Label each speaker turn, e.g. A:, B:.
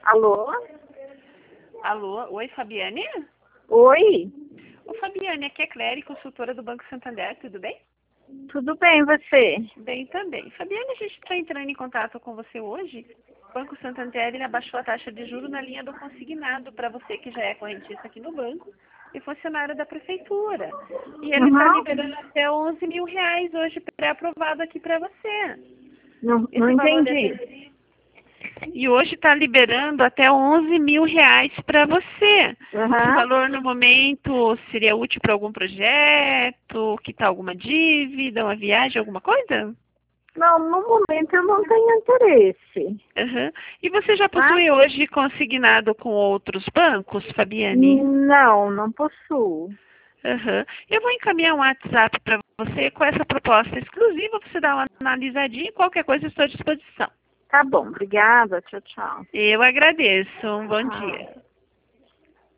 A: Alô?
B: Alô, oi Fabiane?
A: Oi?
B: Ô Fabiane, aqui é Cléria, consultora do Banco Santander, tudo bem?
A: Tudo bem, você?
B: Bem também. Fabiane, a gente está entrando em contato com você hoje. O Banco Santander ele abaixou a taxa de juros na linha do consignado para você que já é correntista aqui no banco e funcionário da prefeitura. E ele está
A: Uhum.
B: liberando até 11 mil reais hoje pré-aprovado aqui para você.
A: Não
B: Esse valor
A: entendi.
B: E hoje está liberando até 11 mil reais para você. Esse
A: Uhum.
B: valor, no momento, seria útil para algum projeto, quitar alguma dívida, uma viagem, alguma coisa?
A: Não, no momento eu não tenho interesse.
B: Uhum. E você já
A: Tá?
B: possui hoje consignado com outros bancos, Fabiane?
A: Não, não possuo.
B: Uhum. Eu vou encaminhar um WhatsApp para você com essa proposta exclusiva, você dá uma analisadinha e qualquer coisa estou à disposição.
A: Tá bom, obrigada. Tchau, tchau.
B: Eu agradeço. Um bom
A: Ah.
B: dia.